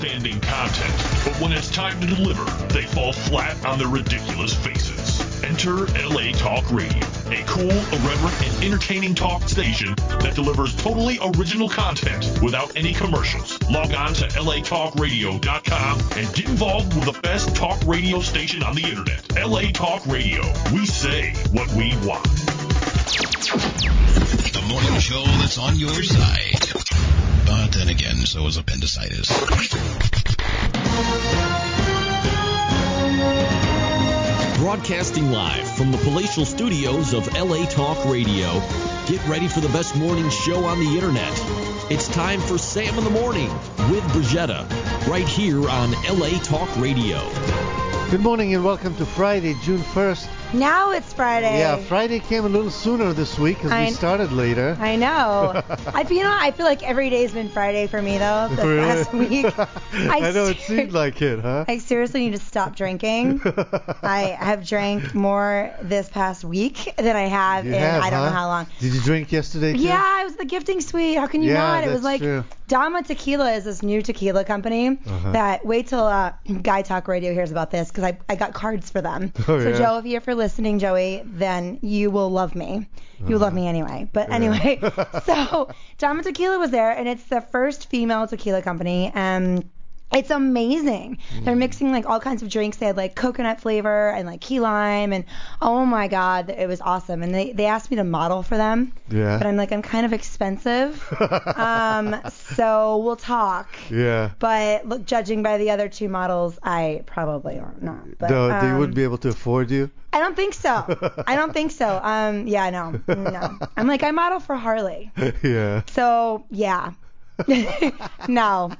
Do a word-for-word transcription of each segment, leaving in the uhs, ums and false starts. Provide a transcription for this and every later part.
outstanding content, but when it's time to deliver, they fall flat on their ridiculous faces. Enter L A Talk Radio, a cool, irreverent, and entertaining talk station that delivers totally original content without any commercials. Log on to L A talk radio dot com and get involved with the best talk radio station on the internet. L A Talk Radio. We say what we want. The morning show that's on your side. But then again, so is appendicitis. Broadcasting live from the palatial studios of L A Talk Radio. Get ready for the best morning show on the internet. It's time for Sam in the Morning with Brigetta, right here on L A Talk Radio. Good morning and welcome to Friday, June first. Now it's Friday. Yeah, Friday came a little sooner this week because we started later. I know. I, you know, I feel like every day's been Friday for me, though, this really? last week. I, I know, ser- it seemed like it, huh? I seriously need to stop drinking. I have drank more this past week than I have You in have, I don't huh? know how long. Did you drink yesterday, too? Yeah, it was the gifting suite. How can you Yeah, not? It was that's like true. Dama Tequila is this new tequila company Uh-huh. that, wait till uh, Guy Talk Radio hears about this, because I, I got cards for them. Oh, so, yeah. Joe, if you're for listening, Joey, then you will love me. You will love me anyway. But Yeah. anyway, so Dama Tequila was there, and it's the first female tequila company, and it's amazing. They're mixing like all kinds of drinks. They had like coconut flavor and like key lime, and oh my god, it was awesome. And they, they asked me to model for them, Yeah. but I'm like, I'm kind of expensive, um, so we'll talk. Yeah. But look, judging by the other two models, I probably are not. But, No, they um, wouldn't be able to afford you? I don't think so. I don't think so. Um, yeah, no, no. I'm like, I model for Harley, Yeah. so yeah. No.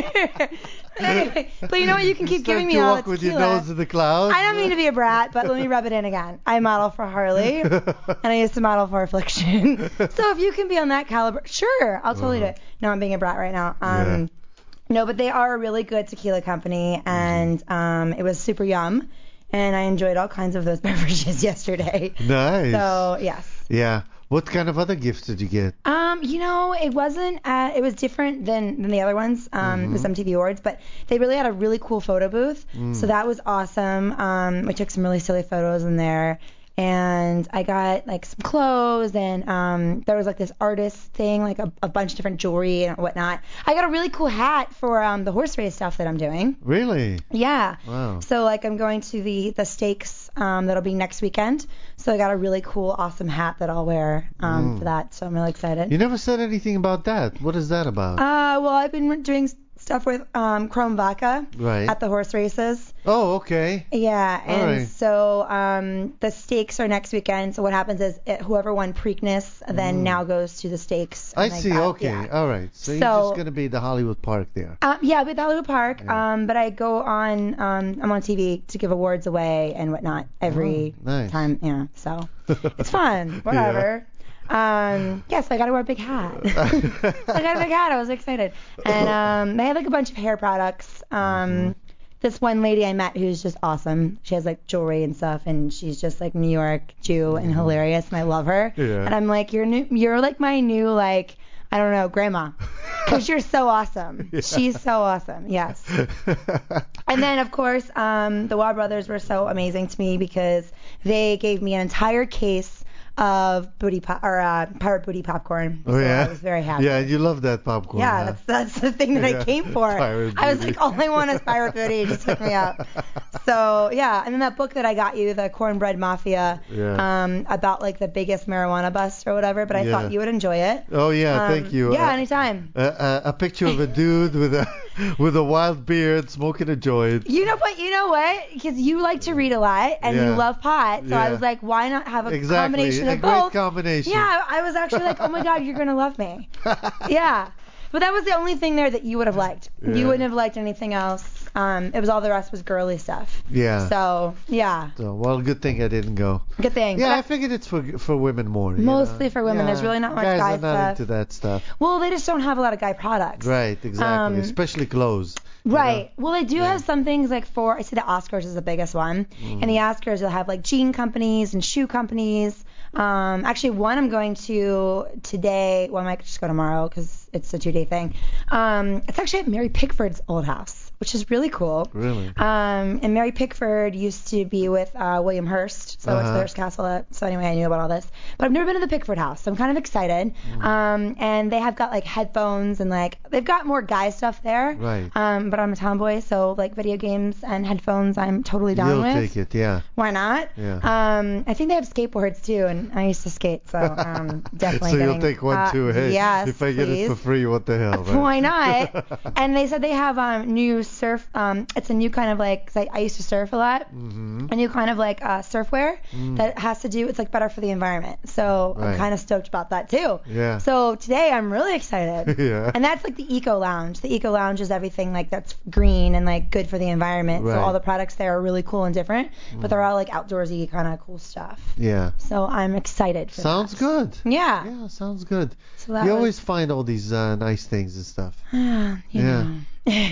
Anyway, but you know what? You can keep Start giving me to all walk the with your tequila. nose in the clouds? I don't mean to be a brat, but let me rub it in again. I model for Harley, and I used to model for Affliction. So if you can be on that caliber, sure, I'll totally Uh-huh. do it. No, I'm being a brat right now. Um, No, but they are a really good tequila company, and um, it was super yum, and I enjoyed all kinds of those beverages yesterday. Nice. So yes. Yeah. What kind of other gifts did you get? Um, you know, it wasn't. Uh, it was different than, than the other ones. Um, It was M T V Awards, but they really had a really cool photo booth. So that was awesome. Um, we took some really silly photos in there, and I got like some clothes, and um, there was like this artist thing, like a, a bunch of different jewelry and whatnot. I got a really cool hat for um, the horse race stuff that I'm doing. Really? Yeah. Wow. So like I'm going to the the stakes um, that'll be next weekend. So I got a really cool, awesome hat that I'll wear um, for that. So I'm really excited. You never said anything about that. What is that about? Uh, well, I've been doing stuff with um, Chrome Vodka Right. at the horse races. Oh, okay. Yeah, and right. so um, the stakes are next weekend. So what happens is it, whoever won Preakness then now goes to the stakes. I and like see. that. Okay. Yeah. All right. So, you're So- just going to be at the Hollywood Park there. Um, yeah, with Hollywood Park. Um, but I go on. Um, I'm on T V to give awards away and whatnot every Oh, nice. time. Yeah, so it's fun. Whatever. Um, yes, I got to wear a big hat. I got a big hat. I was excited. And um, they had like a bunch of hair products. Um, this one lady I met who's just awesome. She has like jewelry and stuff, and she's just like New York Jew and hilarious, and I love her. Yeah. And I'm like, you're new. You're like my new like. I don't know, grandma, because you're so awesome. She's so awesome, yes. And then, of course, um, the Waugh brothers were so amazing to me because they gave me an entire case of booty pop or uh, pirate booty popcorn. Oh, So yeah? I was very happy. Yeah, you love that popcorn. Yeah, huh? that's that's the thing that Yeah, I came for. pirate I was booty. like, all I want is pirate booty. Just hook me up. So yeah, and then that book that I got you, the Cornbread Mafia, Yeah. um, about like the biggest marijuana bust or whatever. But I Yeah. thought you would enjoy it. Oh, yeah, Um, thank you. Yeah, Uh, anytime. uh, uh, a picture of a dude with a with a wild beard smoking a joint. You know what? You know what? Because you like to read a lot and Yeah. you love pot, so I Yeah. was like, why not have a Exactly. combination A of great both? combination. Yeah, I was actually like, oh my god, you're gonna love me. Yeah, but that was the only thing there that you would have liked. Yeah. You wouldn't have liked anything else. Um, it was all the rest was girly stuff. Yeah. So yeah, So, well, good thing I didn't go. good thing. Yeah, But I figured it's for for women more. you Mostly know? for women. Yeah. There's really not much Guys guy are not stuff. into that stuff. Well, they just don't have a lot of guy products. Right, exactly. Um, Especially clothes. you Right. know? Well, they do Yeah. have some things like for, I see the Oscars is the biggest one. Mm. And the Oscars will have like jean companies and shoe companies. Um, actually, one I'm going to today. Well, I might just go tomorrow because it's a two-day thing. Um, it's actually at Mary Pickford's old house. which is really cool. Really? Um, and Mary Pickford used to be with uh, William Hearst, so I went to Uh-huh. the Hearst Castle. So anyway, I knew about all this. But I've never been to the Pickford house, so I'm kind of excited. Mm. Um, and they have got like headphones and like they've got more guy stuff there. Right. Um, but I'm a tomboy, so like video games and headphones, I'm totally down You'll with. take it, yeah. Why not? Yeah. Um, I think they have skateboards too, and I used to skate, so um, definitely. So getting, you'll take one uh, too. Hey, yes, if I get please. it for free, what the hell? Right? Why not? And they said they have um new surf. Um, it's a new kind of like. 'Cause I, I used to surf a lot. Mm-hmm. A new kind of like uh, surfwear Mm. that has to do. It's like better for the environment. So Right. I'm kind of stoked about that too. Yeah. So today I'm really excited. Yeah. And that's like the Eco Lounge. The Eco Lounge is everything like that's green and like good for the environment. Right. So all the products there are really cool and different, but they're all like outdoorsy kind of cool stuff. Yeah. So I'm excited for Sounds that. good. Yeah. Yeah, sounds good. So that You was- always find all these uh, nice things and stuff. you Yeah. know.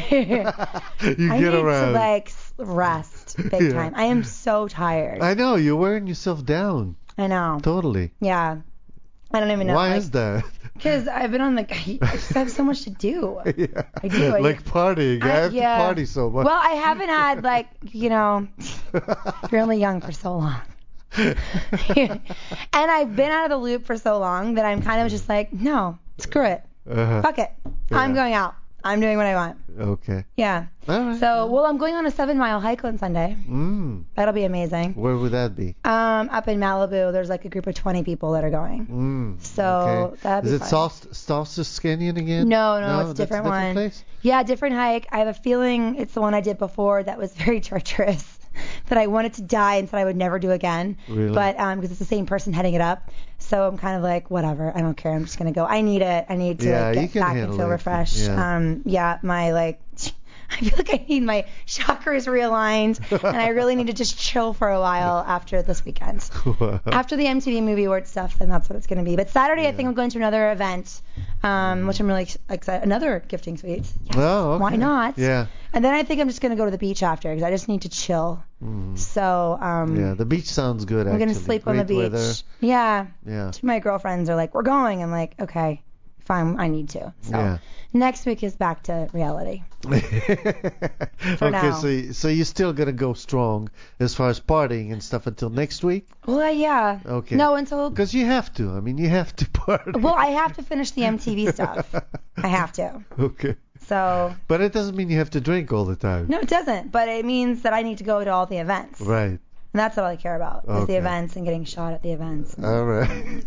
You I get need around. to like s- rest big Yeah. time. I am so tired. I know, you're wearing yourself down. I know. Totally. Yeah. I don't even know. Why like, is that? Because I've been on like I just have so much to do. Yeah. I do, I like do. partying. I, I- have yeah. to party so much. Well, I haven't had like you know, you're only young for so long. And I've been out of the loop for so long that I'm kind of just like, no, screw it. Uh-huh. Fuck it. I'm Yeah. going out. I'm doing what I want. Okay. Yeah. All right. So, well, I'm going on a seven mile hike on Sunday. Mm. That'll be amazing. Where would that be? Um, up in Malibu, there's like a group of twenty people that are going. Mm. So okay. that'd be Is it fun. Solst- Solstice Canyon again? No, no, no it's a that's different a one. different place? Yeah, different hike. I have a feeling it's the one I did before that was very treacherous. That I wanted to die and said I would never do again. Really? But um, because it's the same person heading it up, so I'm kind of like, whatever. I don't care. I'm just gonna go. I need it. I need to Yeah, like, you get can back and handle feel it. refreshed. Yeah. Um, yeah, my like. I feel like I need my chakras realigned, and I really need to just chill for a while after this weekend. After the M T V Movie Awards stuff, then that's what it's going to be. But Saturday, I think I'm going to another event, um, which I'm really ex- excited. Another gifting suite. Yes. Oh, okay. Why not? Yeah. And then I think I'm just going to go to the beach after because I just need to chill. Mm. So um, Yeah, the beach sounds good, I'm actually. going to sleep on the Great beach. weather. Yeah. Yeah. Two of my girlfriends are like, we're going. I'm like, okay, fine, I need to. So Yeah. next week is back to reality. okay, now. so y- so you're still gonna go strong as far as partying and stuff until next week? Well, uh, yeah. Okay. No, until Because you have to. I mean, you have to party. well, I have to finish the M T V stuff. I have to. Okay. So But it doesn't mean you have to drink all the time. no, it doesn't. But it means that I need to go to all the events. Right. And that's what I care about is Okay. the events and getting shot at the events. All right.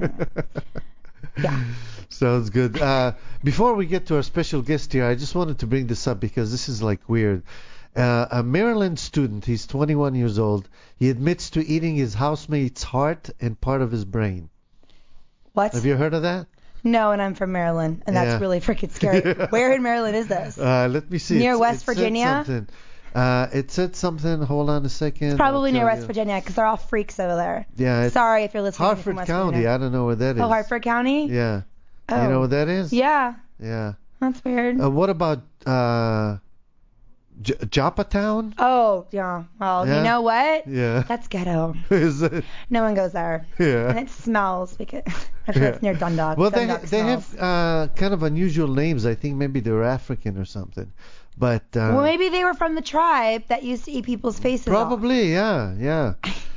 Yeah. Sounds good. Uh, before we get to our special guest here, I just wanted to bring this up because this is like weird. Uh, a Maryland student, he's twenty-one years old. He admits to eating his housemate's heart and part of his brain. What? Have you heard of that? No, and I'm from Maryland, and that's Yeah. really freaking scary. Yeah. Where in Maryland is this? Uh, let me see. Near It's- West it said Virginia? something. Uh, it said something. Hold on a second. It's probably I'll near tell West you. Virginia because they're all freaks over there. Yeah, it's Sorry if you're listening Hartford from West County. Virginia. I don't know where that is. Oh, Hartford County? Yeah. Oh. You know what that is? Yeah, Yeah. that's weird. Uh, what about uh, J- Joppatown? Oh, yeah. Well, Yeah. you know what? Yeah. That's ghetto. Is it? No one goes there. Yeah. And it smells because I'm sure it's Yeah. near Dundalk. Well, they Dundalk they smells. have uh, kind of unusual names. I think maybe they're African or something. But uh, Well, maybe they were from the tribe that used to eat people's faces probably, yeah, yeah.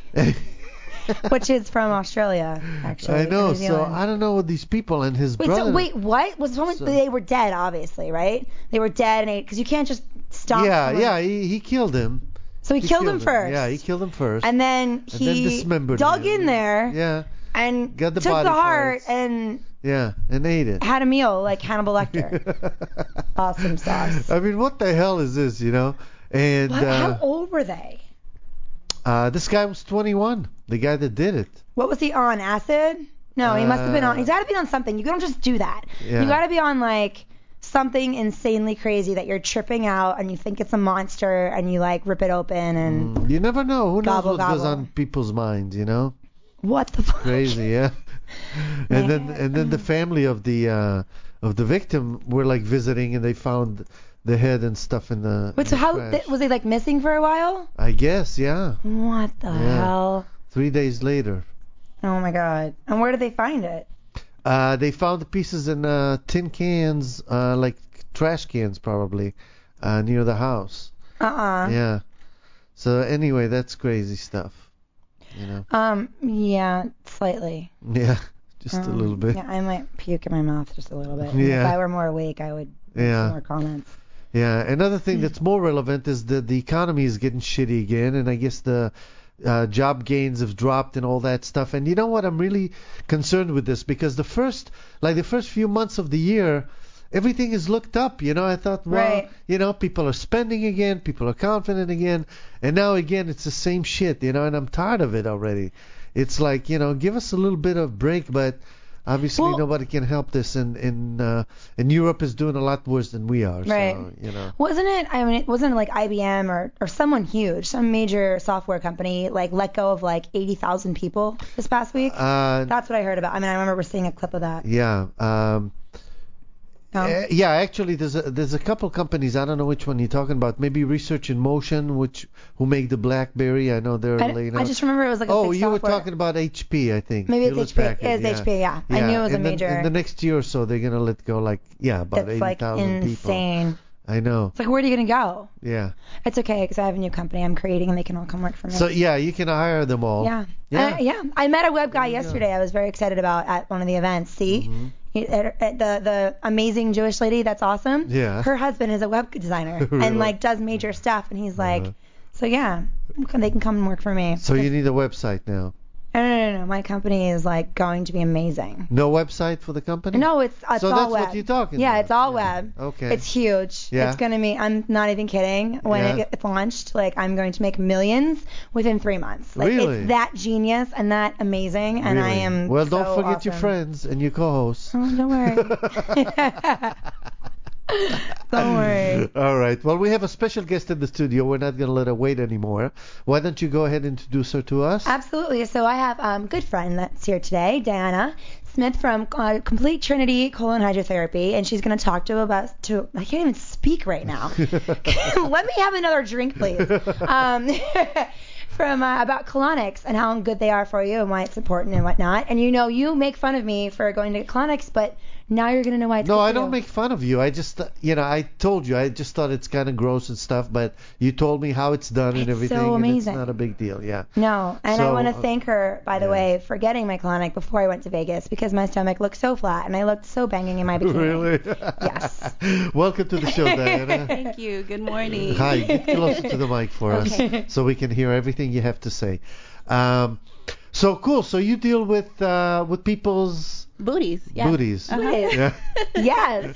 off, which is from Australia, actually. I know. New So Zealand. I don't know what these people and his Wait, brother. so, wait, what? Was someone, So- they were dead, obviously, right? They were dead, and because you can't just stop. Yeah, someone. yeah. He, he killed him. So he, He killed, him first. Yeah, he killed him first. And then And he then dismembered dug him. in there Yeah, and Got the took body the heart parts. and yeah, and ate it. had a meal like Hannibal Lecter. Awesome sauce. I mean, what the hell is this, you know? And What, how uh, old were they? uh, this guy was twenty-one. The guy that did it. What was he on? Acid? No, he must have been on. He's got to be on something. You don't just do that. Yeah. You got to be on like something insanely crazy that you're tripping out and you think it's a monster and you like rip it open and Mm, you never know. Who knows Gobble, what goes gobble. on people's minds, you know? what the fuck? Crazy, yeah. and then Man. and then the family of the uh, of the victim were like visiting and they found the head and stuff in the. Wait, in so the how trash. th- was he like missing for a while? I guess, yeah. What the Yeah. hell? Three days later. Oh my god. And where did they find it? Uh, they found the pieces in uh, tin cans, uh, like trash cans probably. uh, near the house. Uh-uh. Yeah. So anyway, that's crazy stuff. You know. Um. Yeah. Slightly. Yeah. Just um, a little bit. Yeah. I might puke in my mouth just a little bit. Yeah. If I were more awake, I would make Yeah. some more comments. Yeah. Another thing that's more relevant is that the economy is getting shitty again, and I guess the uh, job gains have dropped and all that stuff. And you know what? I'm really concerned with this because the first, like the first few months of the year, everything is looked up. You know, I thought, well, Right. you know, people are spending again, people are confident again, and now again it's the same shit. You know, and I'm tired of it already. It's like, you know, give us a little bit of break, but obviously Well- nobody can help this, and in uh, and Europe is doing a lot worse than we are. Right. So, you know. Wasn't it? I mean, it wasn't like I B M or or someone huge, some major software company, like let go of like eighty thousand people this past week. Uh, That's what I heard about. I mean, I remember seeing a clip of that. yeah. Um, No? Uh, yeah, actually, there's a, there's a couple companies. I don't know which one you're talking about. Maybe Research in Motion, which who make the BlackBerry. I know they're I, laying I out. just remember it was like a oh, big you were software. talking about H P, I think. Maybe it's Hewlett H P. Packard, It is yeah. H P, yeah. I knew it was a and then- major. In the next year or so, they're gonna let go like yeah, about That's eighty like thousand people. insane. I know. It's like, where are you gonna go? Yeah. It's okay because I have a new company I'm creating and they can all come work for me. So yeah, you can hire them all. yeah. Yeah. Uh, yeah. I met a web guy you go. yesterday. I was very excited about at one of the events. See, Mhm. He- uh, uh, the the amazing Jewish lady. That's awesome. Yeah. Her husband is a web designer Really? and like does major stuff. And he's like, Uh-huh. so yeah, they can come and work for me. So you need a website now. No, no, no, no. My company is like going to be amazing. No website for the company? No, it's it's So all that's web. what you're talking Yeah, about. it's all Yeah. web. Okay. It's huge. Yeah. It's gonna be. I'm not even kidding. When Yeah. it gets launched, like I'm going to make millions within three months. Like Really? it's that genius and that amazing, and I Really? am. Well, so don't forget your awesome. friends and your co-hosts. Oh, don't worry. Don't worry. All right. Well, we have a special guest in the studio. We're not going to let her wait anymore. Why don't you go ahead and introduce her to us? Absolutely. So I have um, a good friend that's here today, Diana Smith from uh, Complete Trinity Colon Hydrotherapy, and she's going to talk to about to. I can't even speak right now. Let me have another drink, please. Um, from uh, about colonics and how good they are for you and why it's important and whatnot. And you know, you make fun of me for going to colonics, but now you're going to know why it's No, good I for don't you. make fun of you. I just, uh, you know, I told you. I just thought it's kind of gross and stuff, but you told me how it's done and It's everything, so and amazing. it's not a big deal. Yeah. No, and So, I want to uh, thank her, by the yeah. way, for getting my colonic before I went to Vegas because my stomach looked so flat and I looked so banging in my bikini. Really? Yes. Welcome to the show, Diana. Thank you. Good morning. Hi. Get closer to the mic for Okay. us so we can hear everything you have to say. Um, so cool. So you deal with uh, with people's Booties. Yeah. booties. Uh-huh. Yeah. Yes.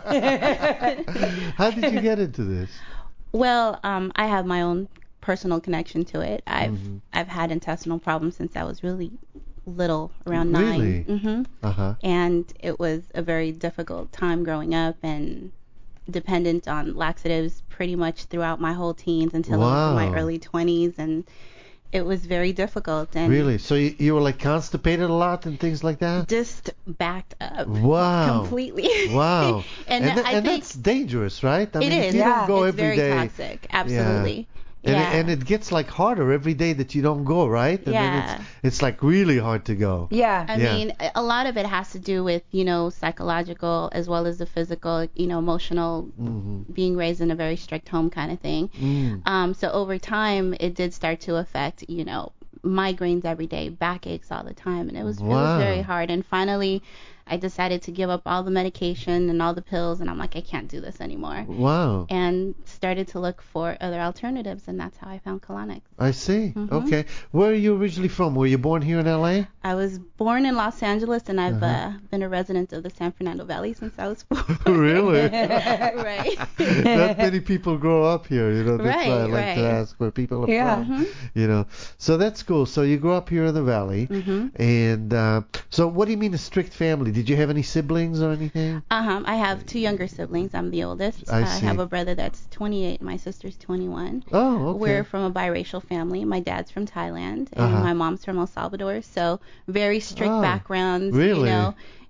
How did you get into this? Well, um, I have my own personal connection to it. I've Mhm. I've had intestinal problems since I was really little, around Really? nine. hmm Uh huh. And it was a very difficult time growing up and dependent on laxatives pretty much throughout my whole teens until I was in Wow. my early twenties, and it was very difficult and Really? So you, you were like constipated a lot and things like that? just backed up Wow. completely. Wow. and and, tha- I and think that's dangerous, right? I it mean, is. if you Yeah. don't go it's every very day, toxic. Absolutely. and, Yeah. it, and it gets like harder every day that you don't go, right? And then Yeah. it's, it's like really hard to go. Yeah. I Yeah. mean, a- a lot of it has to do with, you know, psychological as well as the physical, you know, emotional, hmm being raised in a very strict home kind of thing. Mm. Um, so over time, it did start to affect, you know, migraines every day, backaches all the time, and it was it Wow. was very hard. And finally, I decided to give up all the medication and all the pills, and I'm like, I can't do this anymore. Wow. And started to look for other alternatives, and that's how I found colonics. I see. Mhm. Okay. Where are you originally from? Were you born here in L A? I was born in Los Angeles, and I've Uh-huh. uh, been a resident of the San Fernando Valley since I was four. Really? Right. Not many people grow up here, you know. That's Right, why I like to right. ask where people are Yeah. from. You know. So that's cool. So you grew up here in the valley, Mhm. and uh, so what do you mean a strict family? Did you have any siblings or anything? Uh-huh. I have two younger siblings. I'm the oldest. I I see. have a brother that's twenty-eight. My sister's twenty-one. Oh, okay. We're from a biracial family. My dad's from Thailand, and Uh-huh. my mom's from El Salvador. So very strict Oh, backgrounds. really? You know,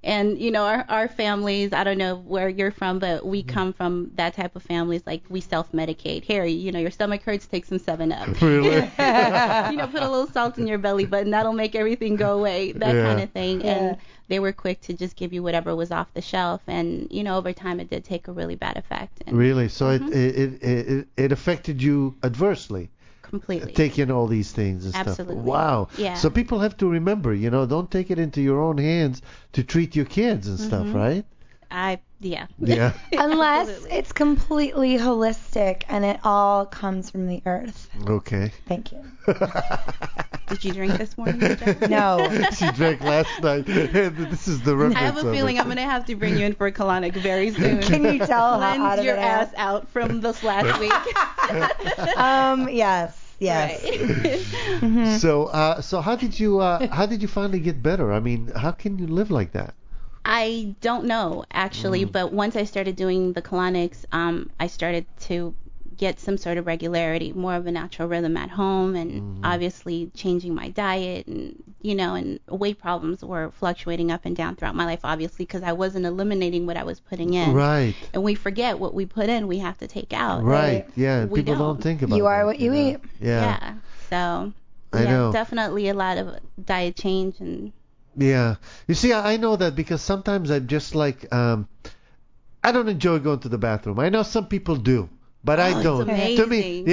And, you know, our, our families, I don't know where you're from, but we come from that type of families. Like, we self-medicate. Harry, you know, your stomach hurts, take some seven up. Really? You know, put a little salt in your belly button. That'll make everything go away. That Yeah. kind of thing. Yeah. And they were quick to just give you whatever was off the shelf. And, you know, over time it did take a really bad effect. And Really? So it, it, it, it, it affected you adversely? completely. Taking all these things and Absolutely. stuff. Wow. Yeah. So people have to remember, you know, don't take it into your own hands to treat your kids and stuff, Mm-hmm. right? I, yeah. Yeah. Unless Absolutely. it's completely holistic and it all comes from the earth. Okay. Thank you. Did you drink this morning, Jennifer? No. She drank last night. This is the reference I have a of feeling it. I'm going to have to bring you in for a colonic very soon. Can you tell how out Cleanse of your it I am? ass out from this last week. Um, yes. Yes. Right. Mhm. So, uh, so how did you, uh, how did you finally get better? I mean, how can you live like that? I don't know, actually, but once I started doing the colonics, um, I started to get some sort of regularity, more of a natural rhythm at home, and obviously changing my diet, and, you know, and weight problems were fluctuating up and down throughout my life, obviously, because I wasn't eliminating what I was putting in. Right. And we forget what we put in, we have to take out. Right. Yeah. We People don't. don't. think about You are that, what you know? eat. Yeah. Yeah. So, I yeah, know. definitely a lot of diet change and Yeah. You see, I I know that because sometimes I'm just like, um, I don't enjoy going to the bathroom. I know some people do, but Oh, I it's don't. To me, amazing.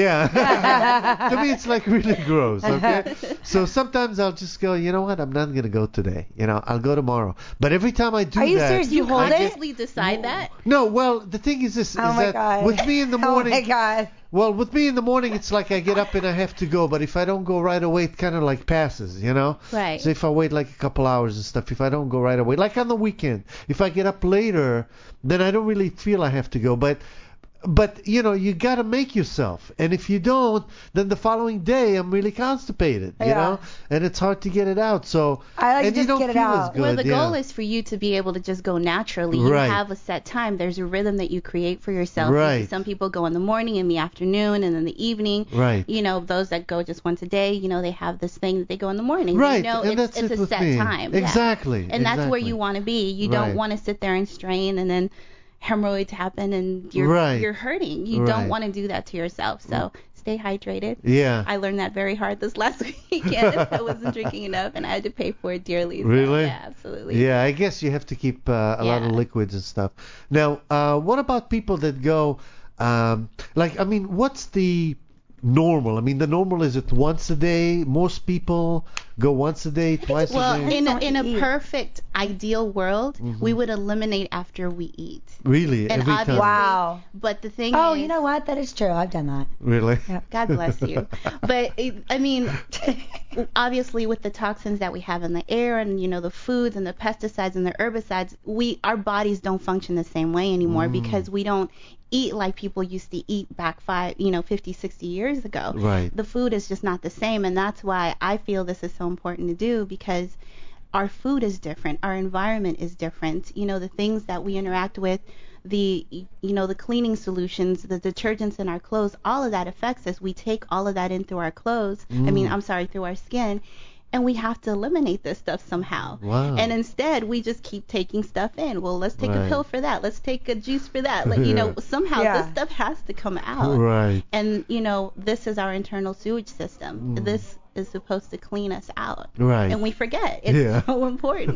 yeah. To me, it's like really gross. Okay. So sometimes I'll just go, you know what? I'm not gonna go today. You know, I'll go tomorrow. But every time I do Are you that, serious? You hold I it? get- consciously decide that. No, well, the thing is this: Oh is my that God. with me in the morning, Oh my God. well, with me in the morning, it's like I get up and I have to go. But if I don't go right away, it kind of like passes, you know? Right. So if I wait like a couple hours and stuff, if I don't go right away, like on the weekend, if I get up later, then I don't really feel I have to go. But but you know, you gotta make yourself, and if you don't, then the following day I'm really constipated, you Yeah. know, and it's hard to get it out. So I like to and you just don't get it feel out. as good. Well, the yeah. goal is for you to be able to just go naturally. You Right. have a set time. There's a rhythm that you create for yourself. Right. Some people go in the morning, in the afternoon, and in the evening. Right. You know, those that go just once a day, you know, they have this thing that they go in the morning. Right, You know, and it's, that's it's it a with set me. time. Yeah. Exactly. And that's where exactly. you want to be. You Right. don't want to sit there and strain and then hemorrhoids happen and you're Right. you're hurting. You Right. don't want to do that to yourself. So stay hydrated. Yeah. I learned that very hard this last weekend. I wasn't drinking enough and I had to pay for it dearly. So, Really? yeah, absolutely. Yeah, I guess you have to keep uh, a lot of Yeah. liquids and stuff. Now, uh, what about people that go, um, like, I mean, what's the normal? I mean, the normal is it once a day? Most people go once a day, twice Well, a day. in a, Don't in a eat. perfect ideal world, we would eliminate after we eat. Really? And Every time? obviously- Wow. But the thing Oh, is, you know what? That is true. I've done that. Really? God bless you. But it, I mean, obviously with the toxins that we have in the air and you know the foods and the pesticides and the herbicides, we our bodies don't function the same way anymore Mm. because we don't eat like people used to eat back five, you know, fifty, sixty years ago. Right. The food is just not the same, and that's why I feel this is so important to do because our food is different, our environment is different. You know, the things that we interact with, the you know the cleaning solutions, the detergents in our clothes, all of that affects us. We take all of that in through our clothes. I mean, Mm. I'm sorry, through our skin. And we have to eliminate this stuff somehow. Wow. And instead, we just keep taking stuff in. Well, let's take Right. a pill for that. Let's take a juice for that. Like, you know, somehow Yeah. this stuff has to come out. Right. And, you know, this is our internal sewage system. This is supposed to clean us out. Right. And we forget. It's Yeah. so important.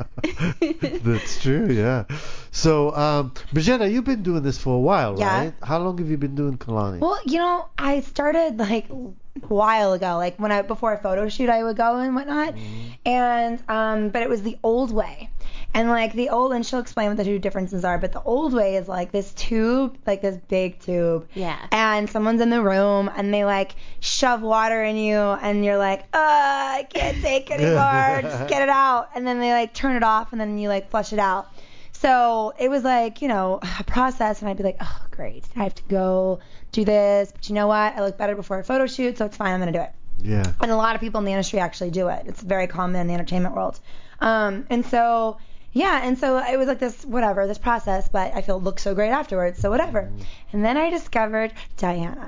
That's true, yeah. So, um, Brigitta, you've been doing this for a while, Yeah. right? How long have you been doing Kalani? Well, you know, I started like a while ago, like when I before a photo shoot, I would go and whatnot, and um, but it was the old way, and like the old, and she'll explain what the two differences are, but the old way is like this tube, like this big tube, Yeah. and someone's in the room and they like shove water in you, and you're like, uh, I can't take anymore, just get it out, and then they like turn it off, and then you like flush it out. So it was like, you know, a process, and I'd be like, oh, great, I have to go do this, but you know what? I look better before a photo shoot, so it's fine, I'm going to do it. Yeah. And a lot of people in the industry actually do it. It's very common in the entertainment world. Um, and so Yeah, and so it was like this, whatever, this process, but I feel it looked so great afterwards, so whatever. And then I discovered Diana.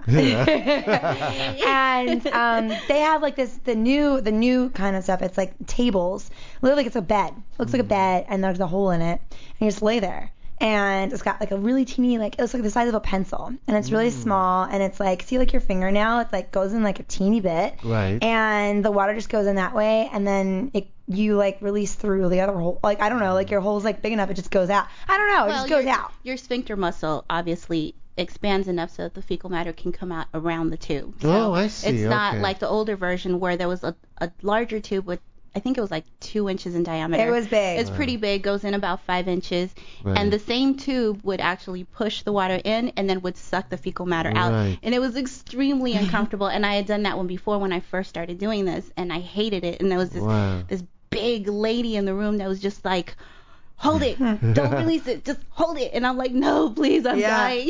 And um, they have like this, the new, the new kind of stuff. It's like tables, literally like it's a bed. It looks like a bed, and there's a hole in it, and you just lay there. And it's got like a really teeny, like it looks like the size of a pencil, and it's really mm. small, and it's like, see like your fingernail, it's like goes in like a teeny bit, right? And the water just goes in that way, and then it you like release through the other hole, like I don't know, like your hole's like big enough, it just goes out. I don't know, it well, just goes your, out. Your sphincter muscle obviously expands enough so that the fecal matter can come out around the tube. So oh, I see. It's okay. not like the older version where there was a, a larger tube with, I think it was like two inches in diameter. It was big. It's wow. pretty big, goes in about five inches. Right. And the same tube would actually push the water in and then would suck the fecal matter out. Right. And it was extremely uncomfortable. And I had done that one before when I first started doing this, and I hated it. And there was this wow. this big lady in the room that was just like, hold it, don't release it, just hold it. And I'm like, no, please, I'm yeah. dying.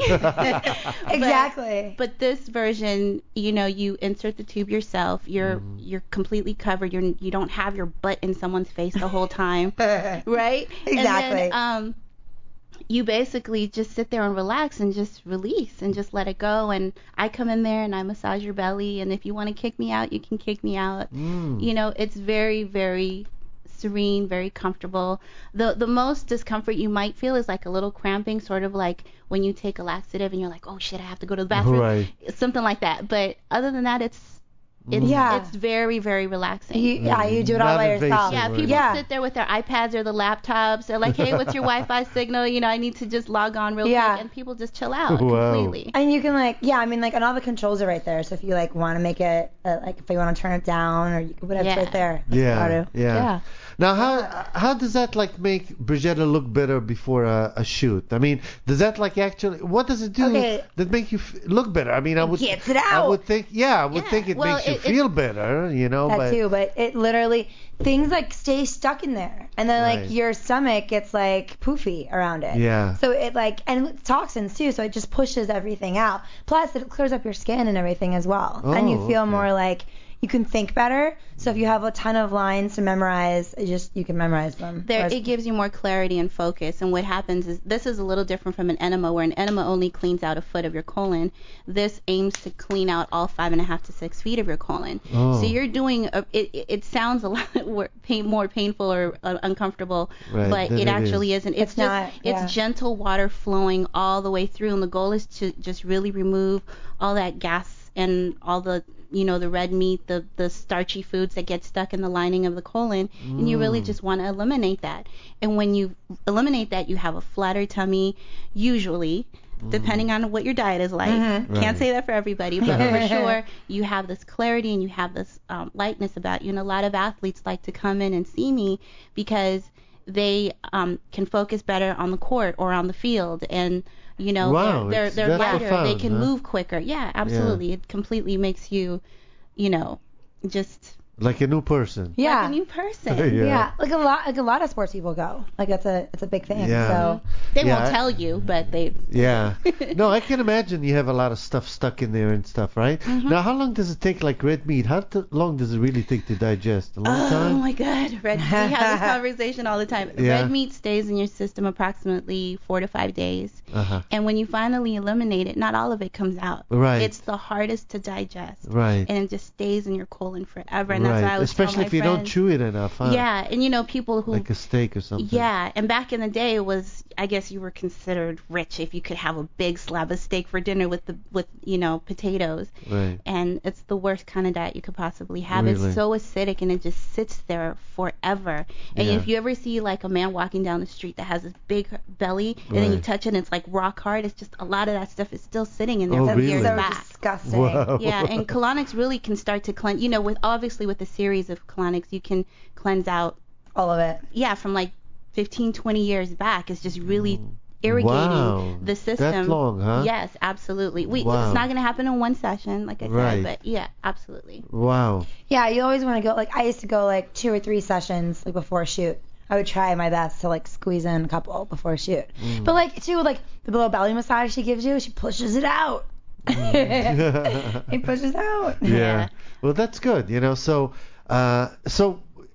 Exactly. But, but this version, you know, you insert the tube yourself. You're mm. you're completely covered. You're you don't have your butt in someone's face the whole time, right? Exactly. And then, um, you basically just sit there and relax and just release and just let it go. And I come in there and I massage your belly. And if you want to kick me out, you can kick me out. Mm. You know, it's very, very serene, very comfortable. The the most discomfort you might feel is like a little cramping, sort of like when you take a laxative and you're like, oh shit, I have to go to the bathroom, right. something like that. But other than that, it's it's yeah. it's very, very relaxing. You, yeah, you do it all by yourself. Yeah, people yeah. sit there with their iPads or the laptops. They're like, hey, what's your Wi-Fi signal? You know, I need to just log on real yeah. quick, and people just chill out wow. completely. And you can like, yeah, I mean, like, and all the controls are right there. So if you like want to make it, uh, like, if you want to turn it down or you can, whatever, yeah. it's right there. Yeah, yeah, yeah. Now, how how does that like make Brigitta look better before a, a shoot? I mean, does that like actually, what does it do okay. that make you f- look better? I mean, I would, gets it out. I would think, yeah, I would Yeah. think it Well, makes you it- feel better, you know. That but too, but it literally, things like stay stuck in there, and then like Right. your stomach gets like poofy around it. Yeah. So it like, and it's toxins too, so it just pushes everything out. Plus it clears up your skin and everything as well, and you Oh, feel okay. more like you can think better. So if you have a ton of lines to memorize, it just you can memorize them. There, Whereas- it gives you more clarity and focus. And what happens is, this is a little different from an enema, where an enema only cleans out a foot of your colon. This aims to clean out all five and a half to six feet of your colon. Oh. So you're doing, a, it, it it sounds a lot more, pain, more painful or uh, uncomfortable, Right, but than it it actually is. isn't. It's, It's just, not, it's yeah. gentle water flowing all the way through, and the goal is to just really remove all that gas and all the, you know, the red meat, the the starchy foods that get stuck in the lining of the colon, mm. and you really just want to eliminate that. And when you eliminate that, you have a flatter tummy, usually, mm. depending on what your diet is like. Mm-hmm. Can't Right. say that for everybody, but for sure, you have this clarity and you have this um, lightness about you. And a lot of athletes like to come in and see me because they um, can focus better on the court or on the field, and you know, Wow, they're it's they're, they're that lighter, profound, they can huh? move quicker. Yeah, absolutely. It completely makes you, you know, just like a new person. yeah. like a new person. Yeah. Yeah, like a lot, like a lot of sports people go. Like that's a, it's a big thing. Yeah. So They Yeah, won't I- tell you, but they. Yeah. No, I can imagine you have a lot of stuff stuck in there and stuff, right? Mm-hmm. Now, how long does it take, like red meat? How t- long does it really take to digest? A long Oh time? my God, red. We have this conversation all the time. Yeah. Red meat stays in your system approximately four to five days, Uh-huh. and when you finally eliminate it, not all of it comes out. Right. It's the hardest to digest, Right. and it just stays in your colon forever. And that's right. why I was Especially my if you friends, don't chew it enough, huh? Yeah, and you know people who. Like a steak or something. Yeah, and back in the day, it was, I guess you were considered rich if you could have a big slab of steak for dinner with the with you know potatoes. Right. And it's the worst kind of diet you could possibly have. Really? It's so acidic and it just sits there forever. And Yeah. if you ever see like a man walking down the street that has this big belly and then you Right. touch it and it's like rock hard, it's just a lot of that stuff is still sitting in there Oh, from really? years so back. disgusting. Whoa. Yeah, and colonics really can start to cleanse. You know, with obviously with the series of colonics, you can cleanse out. All of it. Yeah, from like fifteen, twenty years back. It's just really irrigating Wow. the system. That long, huh? Yes, absolutely. We Wow. it's not going to happen in one session, like I Right. said, but yeah, absolutely. Wow. Yeah, you always want to go. Like I used to go like two or three sessions like before a shoot. I would try my best to like squeeze in a couple before a shoot. Mm. But like too, like the little belly massage she gives you, she pushes it out. it pushes out. Yeah. Yeah. Well, that's good. You know, so uh, so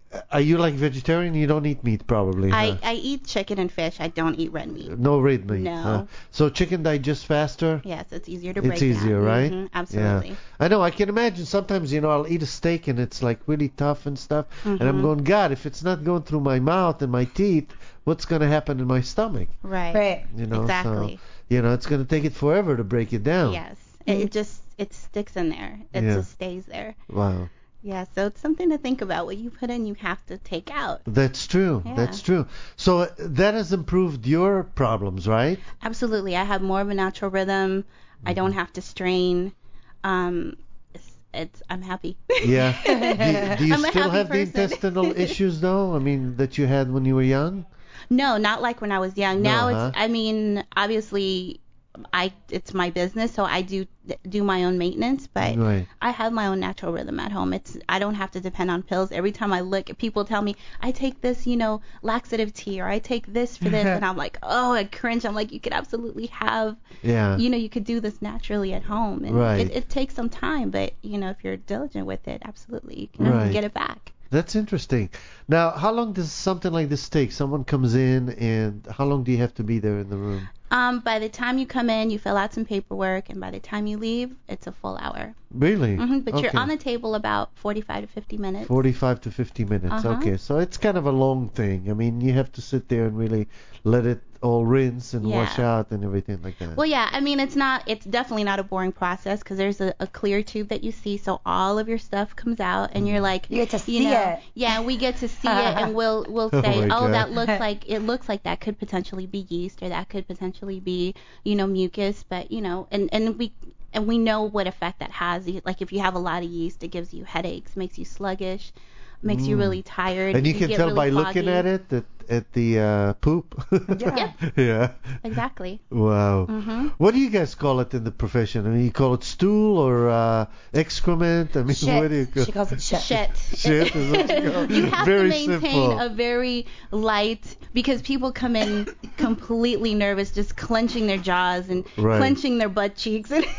are you like vegetarian? You don't eat meat probably. I, huh? I eat chicken and fish. I don't eat red meat. No red meat. No. huh? So chicken digests faster? Yes, it's easier to break It's easier, down. right? Mhm, absolutely. Yeah. I know. I can imagine sometimes, you know, I'll eat a steak and it's like really tough and stuff. And I'm Mhm. going, God, if it's not going through my mouth and my teeth, what's going to happen in my stomach? Right. Right. You know, Exactly. So, you know, it's going to take it forever to break it down. Yes. It, it just it sticks in there. It Yeah. just stays there. Wow. Yeah. So it's something to think about. What you put in, you have to take out. That's true. Yeah. That's true. So uh, that has improved your problems, right? Absolutely. I have more of a natural rhythm. I don't have to strain. Um, it's, it's I'm happy. Yeah. Do, do you I'm a still happy have the person. intestinal issues, though? I mean, that you had when you were young? No, not like when I was young. No, Now huh? it's I mean, obviously I it's my business, so I do do my own maintenance, but Right. I have my own natural rhythm at home. It's I don't have to depend on pills. Every time I look, people tell me I take this, you know, laxative tea or I take this for this and I'm like, "Oh, I cringe." I'm like, "You could absolutely have Yeah. you know, you could do this naturally at home." And Right. it, it takes some time, but you know, if you're diligent with it, absolutely you can Right. get it back. That's interesting. Now, how long does something like this take? Someone comes in, and how long do you have to be there in the room? Um, by the time you come in, you fill out some paperwork, and by the time you leave, it's a full hour. Really? hmm But Okay. you're on the table about forty-five to fifty minutes. forty-five to fifty minutes. Uh-huh. Okay, so it's kind of a long thing. I mean, you have to sit there and really let it all rinse and Yeah. wash out and everything like that. Well, yeah, I mean, it's not, it's definitely not a boring process because there's a, a clear tube that you see, so all of your stuff comes out, and you're like, You get to see know, it. Yeah, we get to see it, and we'll we'll Oh say, my oh, God. that looks like it looks like that could potentially be yeast, or that could potentially be, you know, mucus, but you know, and and we. And we know what effect that has. Like if you have a lot of yeast, it gives you headaches, makes you sluggish, makes you really tired. and you can get tell really by looking foggy. at it that at the uh, poop. Yeah. Yeah. Exactly. Wow. Mhm. What do you guys call it in the profession? I mean, you call it stool or uh, excrement? I mean, Shit. what do you call She calls it shit. Shit. Shit is what you call it. You have Very to maintain simple. a very light, because people come in completely nervous, just clenching their jaws and Right. clenching their butt cheeks. And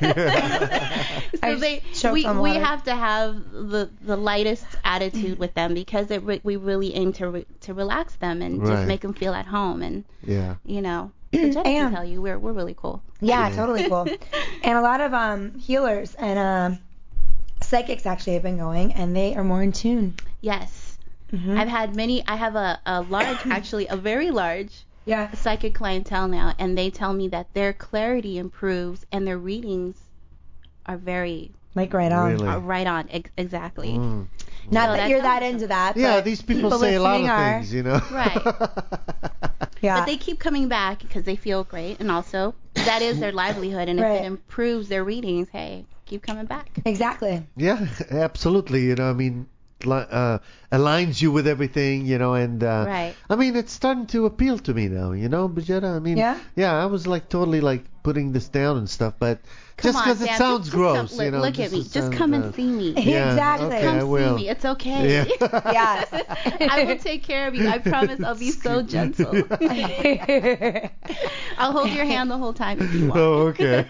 so I they, choked we, on we water. have to have the, the lightest attitude with them because it re- we really aim to re- to relax them and Right. just make them feel at home. And Yeah. you know, Jenna can And- tell you we're we're really cool. Yeah, Yeah. totally cool. And a lot of um, healers and um, psychics actually have been going, and they are more in tune. Yes, Mhm. I've had many. I have a, a large, actually a very large Yeah. psychic clientele now, and they tell me that their clarity improves and their readings are very Like right on. Really? are right on. Ex- exactly. Mm. Not So that that you're tells that me into something. that. Yeah, but these people, people say a lot of listening are. things, you know. Right. Yeah. But they keep coming back because they feel great, and also that is their livelihood. And if Right. it improves their readings, hey, keep coming back. Exactly. Yeah, absolutely. You know, I mean, li- uh, aligns you with everything, you know, and uh, Right. I mean, it's starting to appeal to me now, you know, Bridgetta. I mean, Yeah? yeah, I was like totally like putting this down and stuff, but Come just on, because it Sam, sounds just, gross, just come, you know. look at me. it Just sounds, come uh, and see me. Yeah, Exactly. okay, Come I will. see me. It's okay. Yeah. Yes. I will take care of you. I promise I'll be so gentle. I'll hold your hand the whole time if you want. Oh, okay.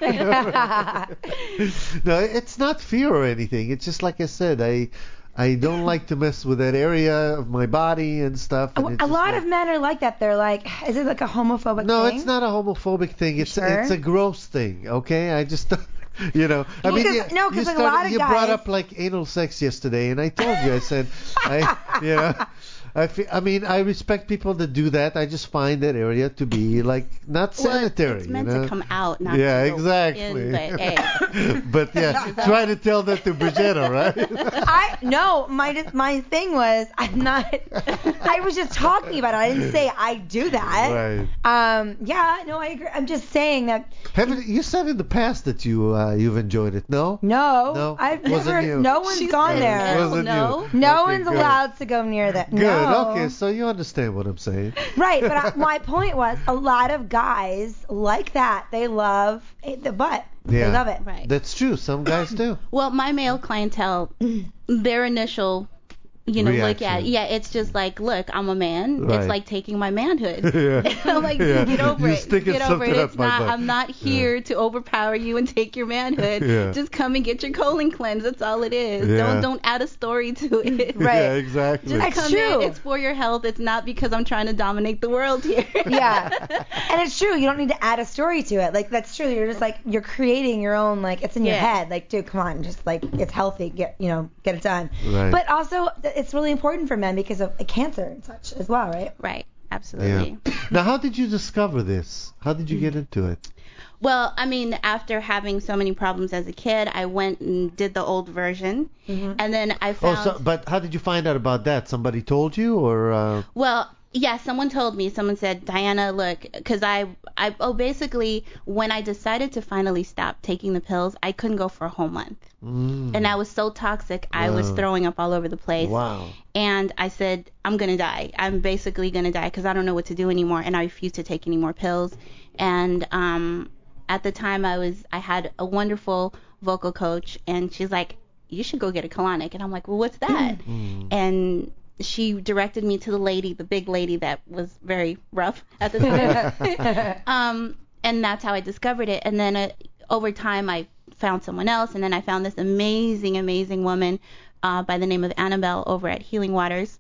No, it's not fear or anything. It's just like I said, I I don't like to mess with that area of my body and stuff. and A, it's a just lot like- of men are like that. They're like, is it like a homophobic No, thing? it's not a homophobic thing. It's sure? it's a gross thing. Okay, I just. You know, I mean, Because- you, no, 'cause you, like a started- lot of you brought guys- up like anal sex yesterday, and I told you, I said, I, you know, I, fe- I mean, I respect people that do that. I just find that area to be like not Well, sanitary. it's meant you know? to come out, not Yeah, to go exactly. in, but hey. But yeah, try to tell that to Bridgetta, right? I no, my my thing was I'm not. I was just talking about it. I didn't say I do that. Right. Um. Yeah. No, I agree. I'm just saying that. Haven't you said in the past that you uh, you've enjoyed it? No. No. No, I've wasn't never. you. No one's She gone said there. no. Wasn't no. you? No Okay, one's good. allowed to go near that. Good. No. Okay, so you understand what I'm saying. Right, but I, my point was a lot of guys like that. They love the butt. Yeah. They love it. Right. That's true. Some guys do. Well, my male clientele, their initial you know, look reaction. at it. Yeah, it's just like, look, I'm a man. Right. It's like taking my manhood. Yeah. I'm like, Yeah. get over You're it. sticking Get over it. something up It's my not. butt. I'm not here to overpower you and take your manhood. Yeah. Just come and get your colon cleanse. That's all it is. Yeah. Don't don't add a story to it. Right. Yeah, exactly. Just That's come true. in. It's for your health. It's not because I'm trying to dominate the world here. Yeah. And it's true. You don't need to add a story to it. Like, that's true. You're just like, you're creating your own, like, it's in your Yeah. head. Like, dude, come on. Just like, it's healthy. Get, you know, get it done. Right. But also, th- it's really important for men because of uh, cancer and such as well, right? Right. Yeah. Absolutely. Now, how did you discover this? How did you get into it? Well, I mean, after having so many problems as a kid, I went and did the old version, and then I Oh, found. so, but how did you find out about that? Somebody told you, or? Uh... Well, yeah, someone told me. Someone said, Diana, look, because I, I, oh, basically, when I decided to finally stop taking the pills, I couldn't go for a whole month, Mm. and I was so toxic, I was Wow. throwing up all over the place. Wow. And I said, I'm gonna die. I'm basically gonna die because I don't know what to do anymore, and I refuse to take any more pills. And um, at the time, I was, I had a wonderful vocal coach, and she's like, you should go get a colonic. And I'm like, well, what's that? Mm. And she directed me to the lady, the big lady that was very rough at the time. um, and that's how I discovered it. And then uh, over time, I found someone else, and then I found this amazing, amazing woman uh, by the name of Annabelle over at Healing Waters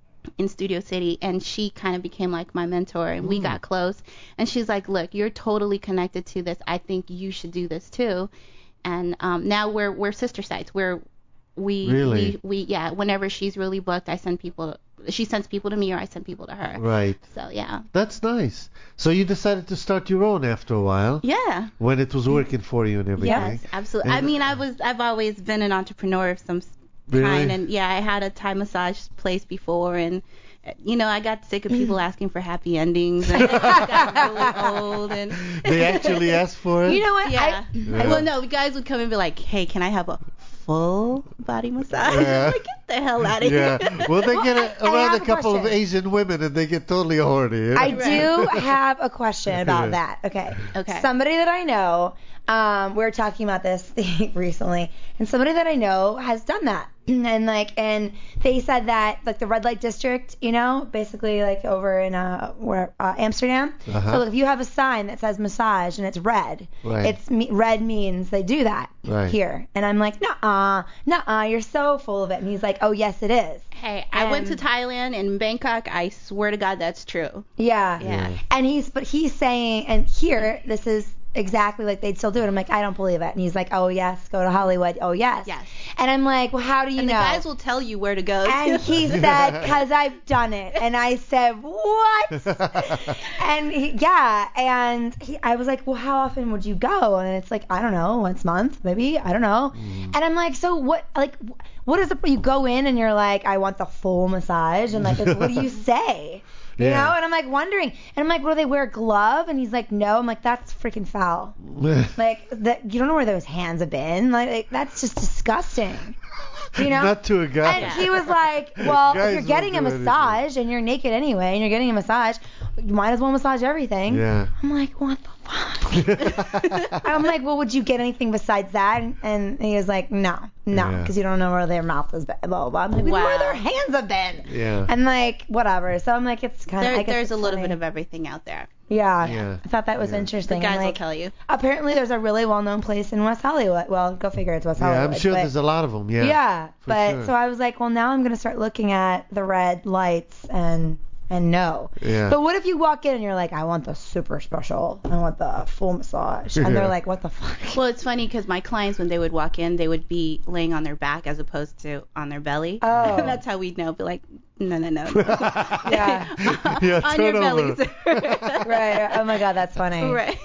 in Studio City, and she kind of became like my mentor, and we got close. And she's like, look, you're totally connected to this. I think you should do this too. And um, now we're we're sister sites. We're we Really? we we yeah. Whenever she's really booked, I send people. She sends people to me, or I send people to her. Right. So yeah. That's nice. So you decided to start your own after a while, Yeah. when it was working for you and everything. Yes, absolutely. I And- mean, I was I've always been an entrepreneur of some s- Really? kind, and yeah, I had a Thai massage place before, and uh, you know, I got sick of people asking for happy endings, and it got really old, and They actually asked for it? You know what? yeah. Yeah. Well, no, guys would come and be like, hey, can I have a full body massage? Yeah. I'm like, get the hell out of Yeah. here. Well, they get a, I- I around have a a couple of question. Asian women and they get totally horny. you know? I do have a question about that. Okay. Okay. Somebody that I know, um, we were talking about this recently, and somebody that I know has done that. And like, and they said that like the red light district, you know, basically like over in uh, where uh, Amsterdam. Uh-huh. So like, if you have a sign that says massage and it's red, Right. it's me- red means they do that Right. here. And I'm like, nuh-uh, nuh-uh, you're so full of it. And he's like, oh yes, it is. Hey, I went to And- Thailand and Bangkok. I swear to God, that's true. Yeah. Yeah. And he's, but he's saying, and here, this is exactly like they'd still do it. I'm like, I don't believe it. And he's like, oh yes, go to Hollywood. Oh yes. Yes. And I'm like, well, how do you And know? the guys will tell you where to go. And too. he said, because I've done it. And I said, what? And he, yeah. And he, I was like, well, how often would you go? And it's like, I don't know, once a month, maybe. I don't know. Mm. And I'm like, so what, like, what is it? You go in and you're like, I want the full massage. And like, what do you say? You Yeah. know? And I'm like wondering. And I'm like, will they wear a glove? And he's like, no. I'm like, that's freaking foul. Like, that, you don't know where those hands have been. Like, like that's just disgusting. You know? Not to a guy. And he was like, well, Guys if you're getting a won't do anything. massage and you're naked anyway and you're getting a massage, you might as well massage everything. Yeah. I'm like, what the fuck? I'm like, well, would you get anything besides that? And he was like, no, no, Yeah. because you don't know where their mouth has been, blah, blah, blah. I'm like, we don't know where Wow. their hands have been. Yeah. And like, whatever. So I'm like, it's kind of, There, I guess there's it's a little funny. bit of everything out there. Yeah. Yeah. I thought that was Yeah. interesting. The guys I'm will like, tell you. apparently there's a really well-known place in West Hollywood. Well, go figure, it's West Yeah, Hollywood. I'm sure but- there's a lot of them. Yeah. Yeah, for but sure. so I was like, well, now I'm gonna start looking at the red lights and and no. Yeah. But what if you walk in and you're like, I want the super special, I want the full massage, and Yeah. they're like, what the fuck? Well, it's funny because my clients, when they would walk in, they would be laying on their back as opposed to on their belly. Oh. That's how we'd know. Be like, no, no, no. Yeah. Yeah, on turn your over. bellies. Right. Oh my God, that's funny. Right.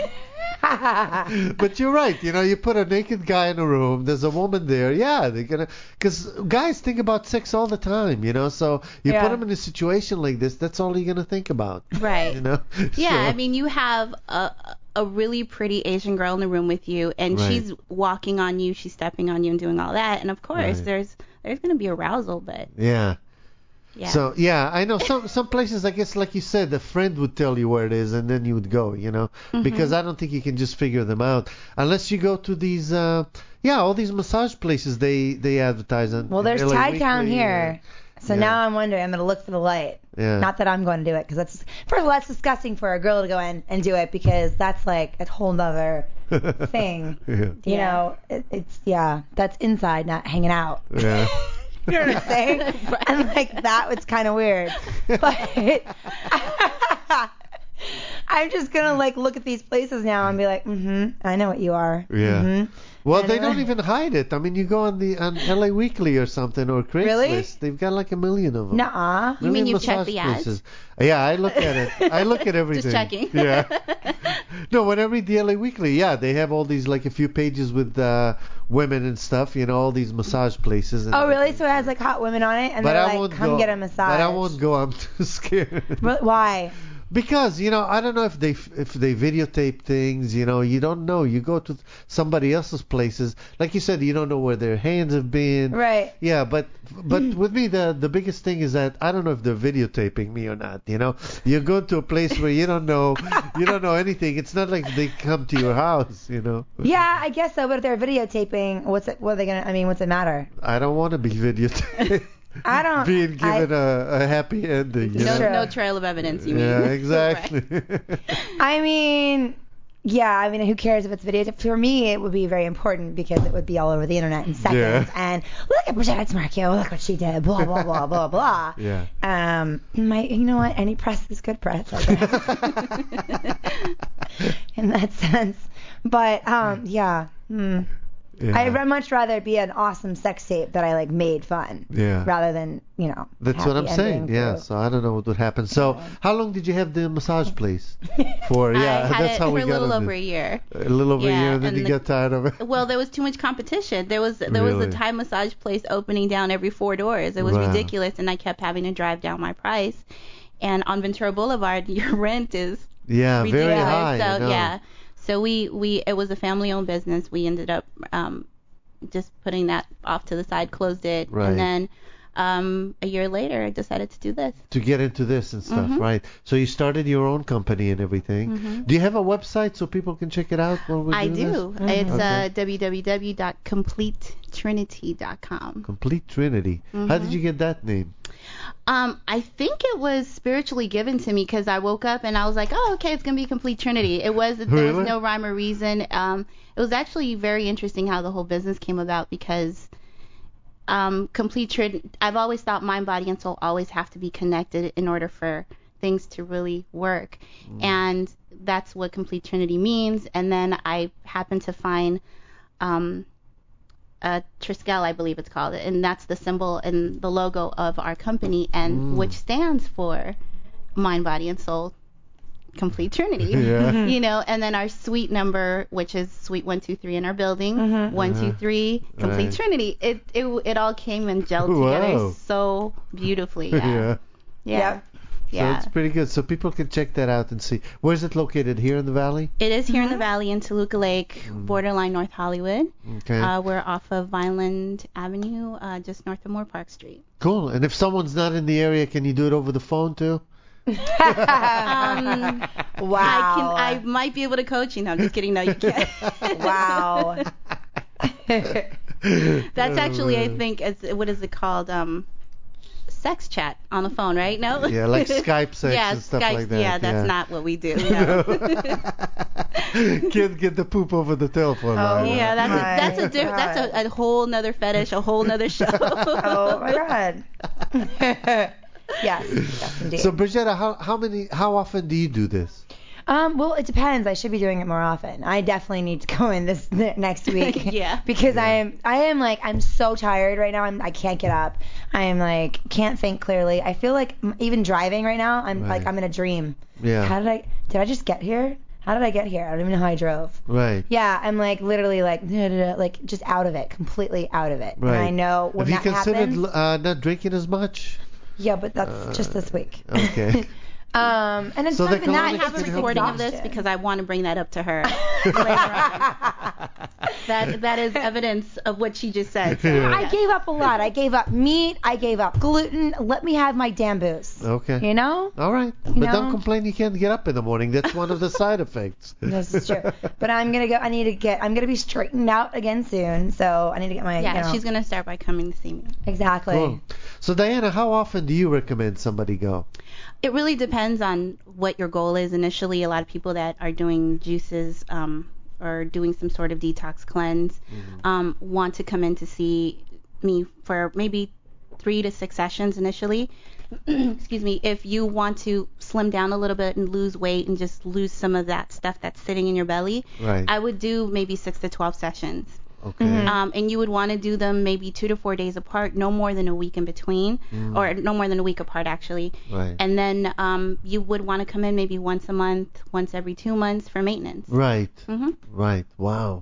But you're right. You know, you put a naked guy in a room. There's a woman there. Yeah, they're gonna. Because guys think about sex all the time. You know, so you Yeah. put them in a situation like this. That's all you're gonna think about. Right. You know. Yeah, So- I mean, you have a a really pretty Asian girl in the room with you, and Right. she's walking on you, she's stepping on you, and doing all that. And of course, Right. there's there's gonna be arousal, but Yeah. Yeah. So yeah, I know some some places. I guess like you said, a friend would tell you where it is, and then you would go. You know, Mhm. because I don't think you can just figure them out unless you go to these. Uh, yeah, all these massage places they they advertise on. Well, there's L A Tide Town Weekly, here. So yeah. now I'm wondering, I'm going to look for the light. Yeah. Not that I'm going to do it, because that's, first of all, that's disgusting for a girl to go in and do it, because that's like a whole nother thing. Yeah. You Yeah. know, it, it's, yeah, that's inside, not hanging out. Yeah. You know what I'm saying? And like that was kind of weird. But I'm just going to like look at these places now and be like, mm-hmm, I know what you are. Yeah. Mm-hmm. Well, I they know. don't even hide it. I mean, you go on the on L A Weekly or something or Craigslist. Really? They've got like a million of them. Nuh-uh. You mean Million you've checked massage the ads? places. Yeah, I look at it. I look at everything. Just checking. Yeah. No, when I read the L A Weekly, yeah, they have all these like a few pages with uh, women and stuff. You know, all these massage places. And Oh, really? everything. So it has like hot women on it, and But they're I like, won't come go, get a massage. But I won't go. I'm too scared. Wh- Why? Because you know, I don't know if they if they videotape things. You know, you don't know. You go to somebody else's places, like you said, you don't know where their hands have been. Right. Yeah, but but with me, the the biggest thing is that I don't know if they're videotaping me or not. You know, you go to a place where you don't know, you don't know anything. It's not like they come to your house. You know. Yeah, I guess so. But if they're videotaping, what's it? What are they gonna? I mean, what's it matter? I don't want to be videotaped. I don't. Being given I, a, a happy ending. You No, know? no trail of evidence, you Yeah, mean? exactly. I mean, yeah. I mean, who cares if it's videotaped? For me, it would be very important because it would be all over the internet in seconds. Yeah. And look at Bridget Markio. Look what she did. Blah blah blah blah blah. Yeah. Um. My. You know what? Any press is good press. I guess. In that sense. But um. Yeah. Hmm. Yeah. I'd much rather it be an awesome sex tape that I like made fun, Yeah. rather than you know. That's what I'm happy saying. ending Yeah. to- So I don't know what would happen. So how long did you have the massage place for? Yeah, I had that's it how for we a got little on over it. a year. A little over a Yeah, year, and then and you the- got tired of it. Well, there was too much competition. There was there was Really? a Thai massage place opening down every four doors. It was Wow. ridiculous, and I kept having to drive down my price. And on Ventura Boulevard, your rent is Yeah, very ridiculous. high. I So know. yeah, so we we it was a family-owned business. We ended up um, just putting that off to the side, closed it, Right. and then um, a year later, I decided to do this. To get into this and stuff, Mhm. right? So you started your own company and everything. Mhm. Do you have a website so people can check it out while we're I doing this? do. It's Okay. uh, w w w dot complete trinity dot com. Complete Trinity. How did you get that name? Um, I think it was spiritually given to me because I woke up and I was like, oh, okay, it's gonna be Complete Trinity. It was there Really? was no rhyme or reason. Um, it was actually very interesting how the whole business came about because um, Complete Trinity. I've always thought mind, body, and soul always have to be connected in order for things to really work, and that's what Complete Trinity means. And then I happened to find um, uh, Triskel, I believe it's called, and that's the symbol and the logo of our company, and which stands for Mind, Body, and Soul, Complete Trinity. Yeah. You know, and then our suite number, which is Suite one two three in our building, Mhm. one two three, Complete Right. Trinity. It it it all came and gelled Wow. together so beautifully. Yeah. yeah. Yeah. Yep. So Yeah. it's pretty good. So people can check that out and see. Where's it located? Here in the valley? It is here in the valley in Toluca Lake, borderline North Hollywood. Okay. Uh, we're off of Vineland Avenue, uh, just north of Moore Park Street. Cool. And if someone's not in the area, can you do it over the phone too? Um, Wow. I can. I might be able to coach you. No, I'm just kidding. No, you can't. Wow. That's actually, I man. think, it's, what is it called? Um, sex chat on the phone, right? No. Yeah, like Skype sex yeah, and stuff Skype, like that. Yeah, that's yeah. not what we do. No. Can't get the poop over the telephone Oh, line. yeah, that's a, my that's a diff- that's a, a whole nother fetish, a whole nother show. Oh my god. Yes, yes indeed. So Brigitta, how how many how often do you do this? Um, well, it depends. I should be doing it more often. I definitely need to go in this next week. Yeah. Because I am, I am like, I'm so tired right now. I'm, I can't get up. I am like, can't think clearly. I feel like m- even driving right now, I'm Right. like, I'm in a dream. Yeah. How did I, did I just get here? How did I get here? I don't even know how I drove. Right. Yeah, I'm like literally like, da, da, da, like just out of it, completely out of it. Right. And I know when Have you that considered happens. uh, not drinking as much? Yeah, but that's Uh, just this week. Okay. Um, and it's So not the even that. I colonics It's have a can just help recording of this exhaustion. because I want to bring that up to her later on. That that is evidence of what she just said. So, Yeah. I gave up a lot. I gave up meat. I gave up gluten. Let me have my damn booze. Okay. You know? All right. But know? don't complain you can't get up in the morning. That's one of the side effects. This is true. But I'm gonna go. I need to get. I'm gonna be straightened out again soon. So I need to get my. yeah, you know, she's gonna start by coming to see me. exactly. Cool. So Diana, how often do you recommend somebody go? It really depends on what your goal is. Initially, a lot of people that are doing juices um, or doing some sort of detox cleanse Mm-hmm. um, want to come in to see me for maybe three to six sessions initially. Excuse me. If you want to slim down a little bit and lose weight and just lose some of that stuff that's sitting in your belly, Right. I would do maybe six to twelve sessions. Okay. Mm-hmm. Um, and you would want to do them maybe two to four days apart, no more than a week in between, or no more than a week apart actually. Right. And then um, you would want to come in maybe once a month, once every two months for maintenance. Right. hmm Right. Wow.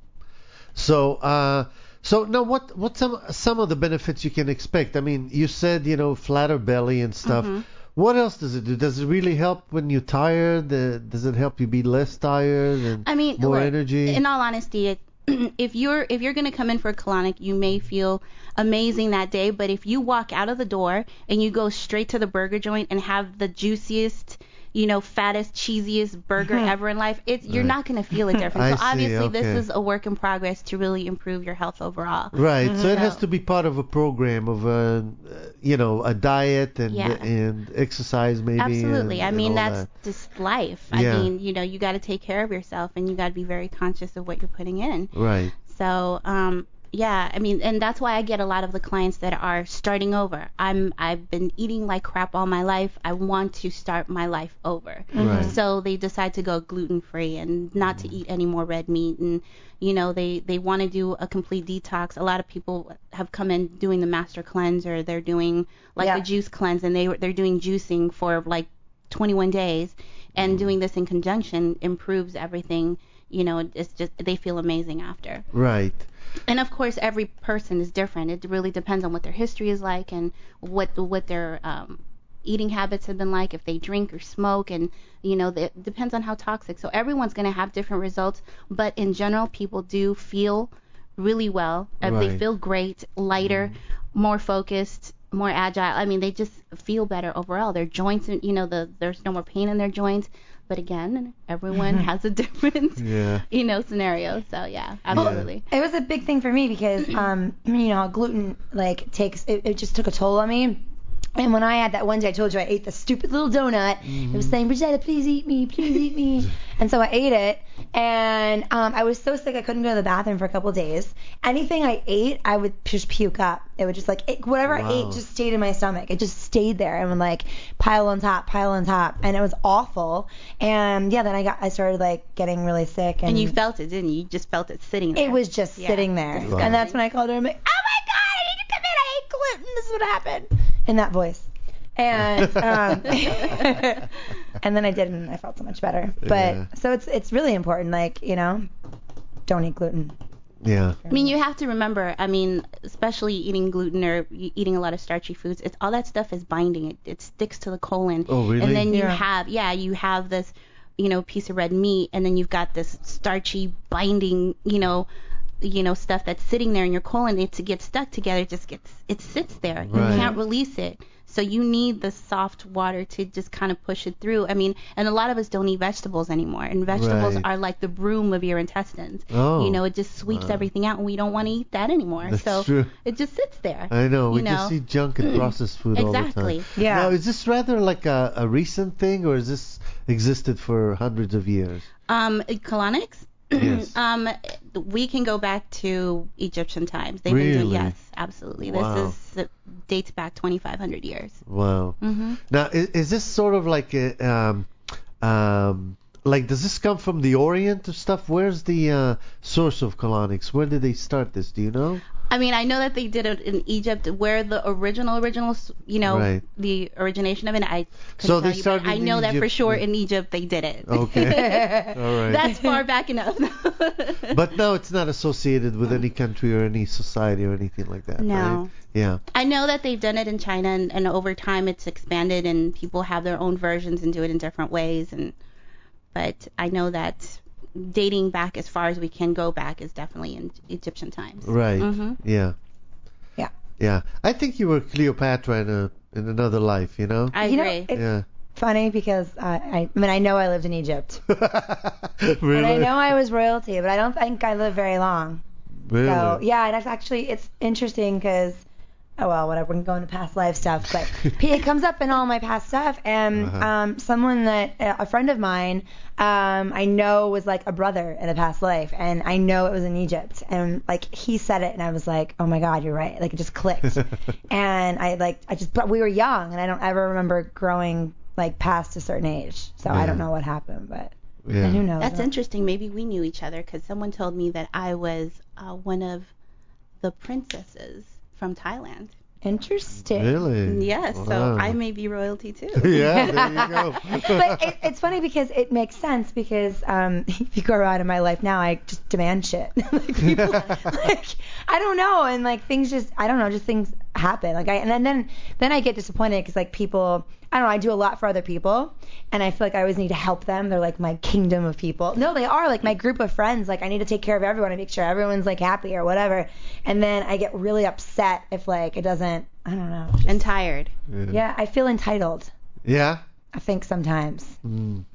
So, uh, so now what, what some, some of the benefits you can expect? I mean, you said, you know, flatter belly and stuff. Mm-hmm. What else does it do? Does it really help when you're tired? Uh, does it help you be less tired and I mean, more look, energy? in all honesty, it, if you're if you're gonna come in for a colonic, you may feel amazing that day, but if you walk out of the door and you go straight to the burger joint and have the juiciest, you know, fattest, cheesiest burger ever in life, it's you're Right. not gonna feel a difference. I So see, obviously, this okay. is a work in progress to really improve your health overall. Right. So it has So- to be part of a program of a, uh, you know, a diet and Yeah. and exercise maybe. Absolutely. and- I and mean, all that's that. just life. Yeah. I mean, you know, you got to take care of yourself and you got to be very conscious of what you're putting in. Right. So, um, yeah, I mean, and that's why I get a lot of the clients that are starting over. I'm, I've been eating like crap all my life. I want to start my life over. Right. So they decide to go gluten free and not to eat any more red meat. And, you know, they, they want to do a complete detox. A lot of people have come in doing the master cleanse, or they're doing like Yeah. the juice cleanse, and they, they're doing juicing for like twenty-one days. And doing this in conjunction improves everything. You know, it's just, they feel amazing after. Right. And of course, every person is different. It really depends on what their history is like and what what their um, eating habits have been like, if they drink or smoke, and you know, it depends on how toxic. So everyone's going to have different results, but in general, people do feel really well. Uh, They Right. feel great, lighter, more focused, more agile. I mean, they just feel better overall. Their joints, you know, the there's no more pain in their joints. But again, everyone has a different, Yeah. you know, scenario. So yeah, absolutely. It was a big thing for me because, um, you know, gluten like takes it, it just took a toll on me. And when I had that one day, I told you I ate the stupid little donut. It was saying, Brigetta, please eat me, please eat me. And so I ate it, and um, I was so sick I couldn't go to the bathroom for a couple of days. Anything I ate, I would just puke up. It would just like it, whatever Wow. I ate just stayed in my stomach. It just stayed there and would like pile on top, pile on top, and it was awful. And yeah, then I got I started like getting really sick, and, And you felt it, didn't you? You just felt it sitting there. it was just Yeah. sitting there. Wow. And that's when I called her. I'm like, oh my god, I need to come in. I ate gluten. This is what happened. In that voice. And um, and then I did, and I felt so much better. But Yeah. so it's it's really important, like, you know, don't eat gluten. Yeah. I mean, you have to remember, I mean, especially eating gluten or y- eating a lot of starchy foods, it's all that stuff is binding. It, it sticks to the colon. Oh, really? And then you Yeah. have, yeah, you have this, you know, piece of red meat, and then you've got this starchy binding, you know, you know, stuff that's sitting there in your colon. It to get stuck together, it just gets, it sits there. You Right. can't release it. So you need the soft water to just kind of push it through. I mean, and a lot of us don't eat vegetables anymore, and vegetables Right. are like the broom of your intestines. Oh. You know, it just sweeps Wow. everything out, and we don't want to eat that anymore. That's so true. it just sits there. I know. We you just know. eat junk and processed food all the Exactly. time. Yeah. Now, is this rather like a, a recent thing, or has this existed for hundreds of years? Um, colonics. Yes. um, we can go back to Egyptian times. They've been Really? doing, yes, absolutely. Wow. This is it dates back twenty-five hundred years. Wow. hmm Now, is, is this sort of like a, um, um, like, does this come from the Orient or stuff? Where's the uh, source of colonics? Where did they start this? Do you know? I mean, I know that they did it in Egypt, where the original, original, you know, Right. the origination of it. I couldn't So tell they you, started but I in know that for Egypt, sure yeah. in Egypt they did it. Okay. All right. That's far back enough. But no, it's not associated with any country or any society or anything like that. No. Right? Yeah. I know that they've done it in China, and, and over time it's expanded, and people have their own versions and do it in different ways. And but I know that dating back as far as we can go back is definitely in Egyptian times. Right. Mhm. Yeah. Yeah. Yeah. I think you were Cleopatra in a in another life. You know. I You know, agree. it's Yeah. funny because I, I, I mean, I know I lived in Egypt. Really? And I know I was royalty, but I don't think I lived very long. Really? So, yeah, and that's actually, it's interesting because, oh, well, whatever, we can go into past life stuff, but it comes up in all my past stuff, and Uh-huh. um, someone that, a friend of mine, um, I know was like a brother in a past life, and I know it was in Egypt, and like he said it, and I was like, oh my God, you're right, like it just clicked, and I like, I just, but we were young, and I don't ever remember growing like past a certain age, so Yeah. I don't know what happened, but Yeah. who knows? That's interesting. Maybe we knew each other because someone told me that I was uh, one of the princesses from Thailand. Interesting. Really? Yes, Wow. so I may be royalty too. Yeah. There you go. But it, it's funny because it makes sense because um, if you go around in my life now, I just demand shit. like people, like I don't know, and like things just I don't know, just things happen. Like I and then then, then I get disappointed because like people. I don't know, I do a lot for other people, and I feel like I always need to help them. They're like my kingdom of people. No, they are like my group of friends. Like I need to take care of everyone and make sure everyone's like happy or whatever. And then I get really upset if like it doesn't, I don't know. just- And tired. yeah, I feel entitled, Yeah. I think sometimes. Mm.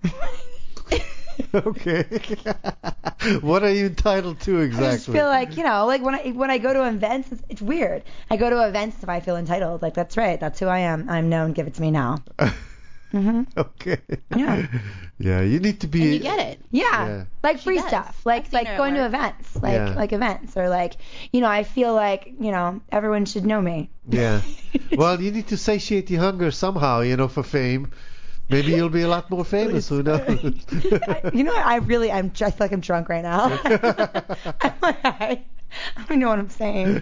Okay. What are you entitled to exactly? I just feel like, you know, like when I when I go to events, it's, it's weird. I go to events if I feel entitled. Like, that's right. That's who I am. I'm known. Give it to me now. hmm Okay. Yeah. Yeah, you need to be. And you get it. Yeah. Yeah. Like She free does. stuff. Like I've seen her like at going to work. events. Like Yeah. like events. Or like, you know, I feel like, you know, everyone should know me. Yeah. Well, you need to satiate your hunger somehow, you know, for fame. Maybe you'll be a lot more famous. Who knows? I, you know what? I really, I'm, I feel like I'm drunk right now. I'm like, I, I don't know what I'm saying.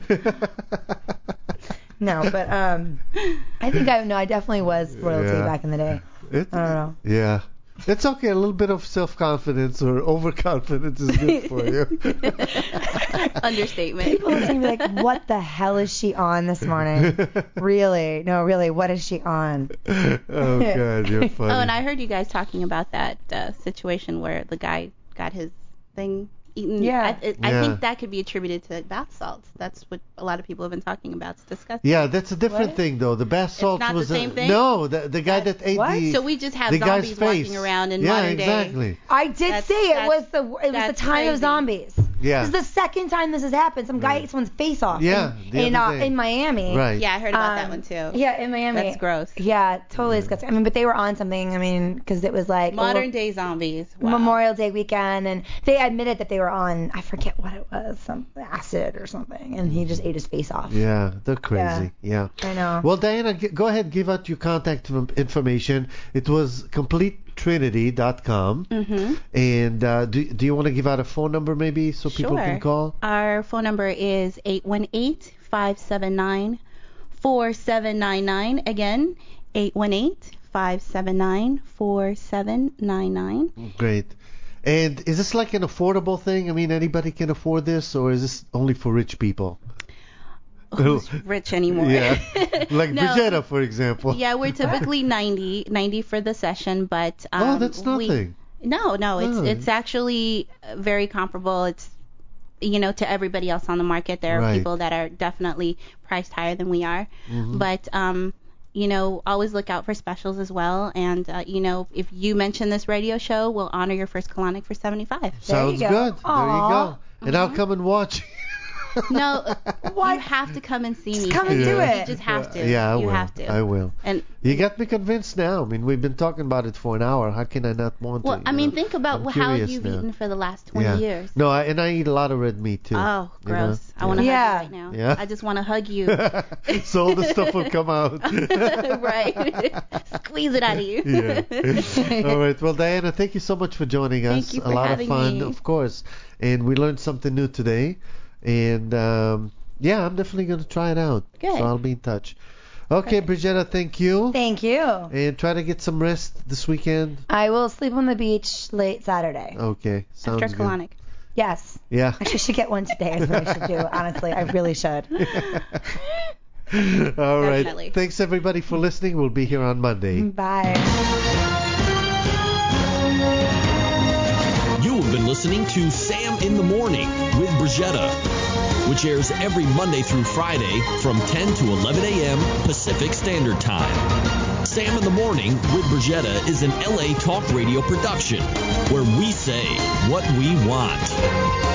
No, but um, I think I no, I definitely was royalty Yeah. back in the day. It- I don't know. Yeah. It's okay. A little bit of self-confidence or overconfidence is good for you. Understatement. People listening be like, what the hell is she on this morning? Really? No, really, what is she on? Oh, God, you're funny. Oh, and I heard you guys talking about that uh, situation where the guy got his thing eaten. Yeah. I, it, I Yeah. think that could be attributed to bath salts. That's what a lot of people have been talking about. It's disgusting. Yeah, that's a different What? thing, though. The bath salts not the was same a, thing? no, the the guy that ate What? the So we just have the guy's zombies face. walking around in yeah, modern day. exactly. I did That's- say it that's- was the it was the that's time of crazy. zombies. Yeah. This is the second time this has happened. Some guy Right. ate someone's face off. Yeah, In, the in, other uh, day. in Miami. Right. Yeah, I heard about that Um, one too. Yeah, in Miami. That's gross. Yeah, totally disgusting. I mean, but they were on something. I mean, because it was like Modern over- day zombies. Wow. Memorial Day weekend, and they admitted that they were on, I forget what it was, some acid or something, and he just ate his face off. Yeah, they're crazy. Yeah. I know. Well, Diana, g- go ahead, give out your contact inf- information. It was complete trinity dot com. Mm-hmm. And uh, do do you want to give out a phone number maybe so people Sure. can call? Our phone number is eight one eight, five seven nine, four seven nine nine. Again, eight one eight, five seven nine, four seven nine nine. Great. And is this like an affordable thing? I mean, anybody can afford this, or is this only for rich people? Who's rich anymore? Yeah. Like No. Vegeta, for example. Yeah, we're typically ninety, ninety for the session, but um, Oh, that's we- nothing. no, no, it's Oh. it's actually uh, very comparable. It's you know to everybody else on the market. There are Right. people that are definitely priced higher than we are, Mhm. but um, you know, always look out for specials as well. And uh, you know, if you mention this radio show, we'll honor your first colonic for seventy-five. There you Sounds go. good. There you Aw. go. And I'll come and watch. No, you have to come and see me. Just come and do Yeah. it. You just have to. Yeah, I you will. have to. I will. And You got me convinced now. I mean, we've been talking about it for an hour. How can I not want well, to? I you mean, know? think about I'm how curious you've now. eaten for the last twenty yeah. years. No, I, and I eat a lot of red meat too. Oh, you know? gross. I want to Yeah. hug you right now. Yeah. I just want to hug you. So all the stuff will come out. Right. Squeeze it out of you. Yeah. All right. Well, Diana, thank you so much for joining us. Thank you a for lot of having fun, me. of course. And we learned something new today. And um, yeah, I'm definitely going to try it out. Good. So I'll be in touch. Okay, Brigetta, thank you. Thank you. And try to get some rest this weekend. I will sleep on the beach late Saturday. Okay. Sounds After good. colonic. Yes. Yeah. Actually, I should get one today. Is what I should do. Honestly, I really should. All right. Definitely. Thanks, everybody, for listening. We'll be here on Monday. Bye. You have been listening to Sam in the Morning with Brigetta, which airs every Monday through Friday from ten to eleven a.m. Pacific Standard Time. Sam in the Morning with Brigetta is an L A Talk Radio production where we say what we want.